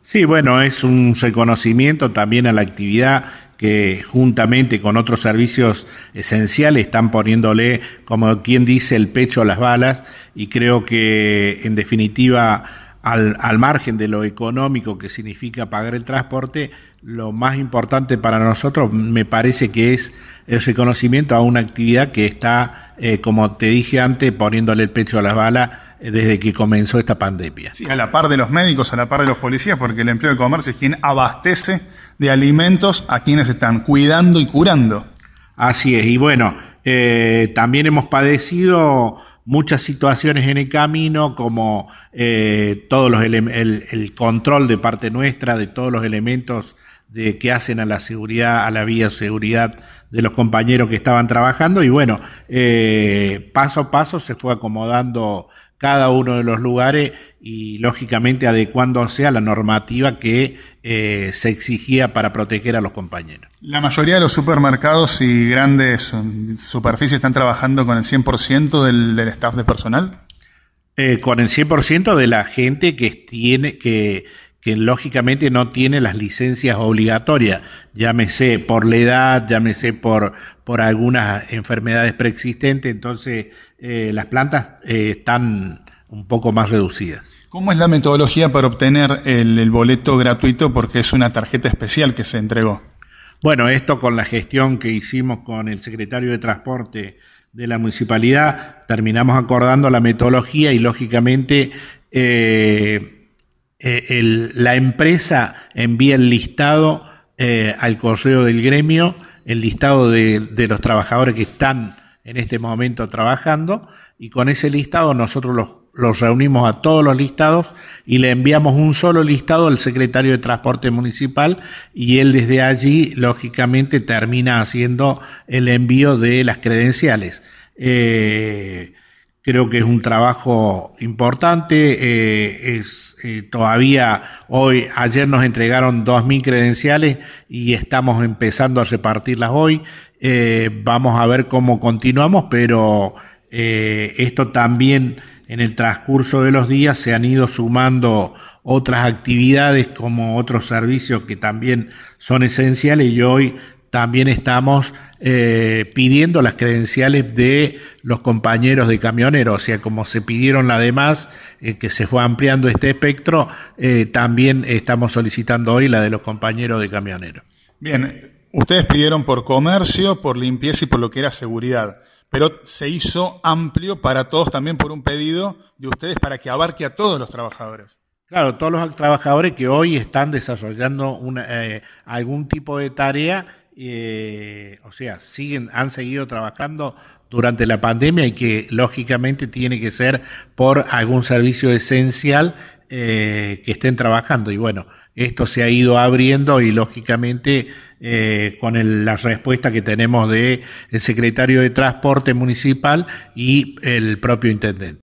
Sí, bueno, es un reconocimiento también a la actividad que juntamente con otros servicios esenciales están poniéndole, como quien dice, el pecho a las balas, y creo que en definitiva al margen de lo económico que significa pagar el transporte, lo más importante para nosotros me parece que es el reconocimiento a una actividad que está, como te dije antes, poniéndole el pecho a las balas desde que comenzó esta pandemia. Sí, a la par de los médicos, a la par de los policías, porque el empleo de comercio es quien abastece de alimentos a quienes están cuidando y curando. Así es, y bueno, también hemos padecido muchas situaciones en el camino, como todos los el control de parte nuestra de todos los elementos que hacen a la seguridad, a la bioseguridad de los compañeros que estaban trabajando, y bueno, paso a paso se fue acomodando cada uno de los lugares y lógicamente adecuándose a la normativa que se exigía para proteger a los compañeros. La mayoría de los supermercados y grandes superficies están trabajando con el 100% del staff de personal. Con el 100% de la gente que lógicamente no tiene las licencias obligatorias, llámese por la edad, llámese por algunas enfermedades preexistentes, entonces las plantas están un poco más reducidas. ¿Cómo es la metodología para obtener el boleto gratuito? Porque es una tarjeta especial que se entregó. Bueno, esto con la gestión que hicimos con el secretario de Transporte de la municipalidad, terminamos acordando la metodología y lógicamente la empresa envía el listado al correo del gremio, el listado de los trabajadores que están en este momento trabajando, y con ese listado nosotros los reunimos a todos los listados y le enviamos un solo listado al secretario de Transporte Municipal, y él desde allí lógicamente termina haciendo el envío de las credenciales. Creo que es un trabajo importante, todavía ayer nos entregaron 2.000 credenciales y estamos empezando a repartirlas hoy. Vamos a ver cómo continuamos, pero esto también en el transcurso de los días se han ido sumando otras actividades como otros servicios que también son esenciales, y hoy también estamos pidiendo las credenciales de los compañeros de camioneros, o sea, como se pidieron las demás, que se fue ampliando este espectro, también estamos solicitando hoy la de los compañeros de camioneros. Bien, ustedes pidieron por comercio, por limpieza y por lo que era seguridad, pero se hizo amplio para todos también por un pedido de ustedes para que abarque a todos los trabajadores. Claro, todos los trabajadores que hoy están desarrollando algún tipo de tarea, o sea, han seguido trabajando durante la pandemia, y que lógicamente tiene que ser por algún servicio esencial que estén trabajando. Y bueno, esto se ha ido abriendo y lógicamente con la respuesta que tenemos del secretario de Transporte Municipal y el propio intendente.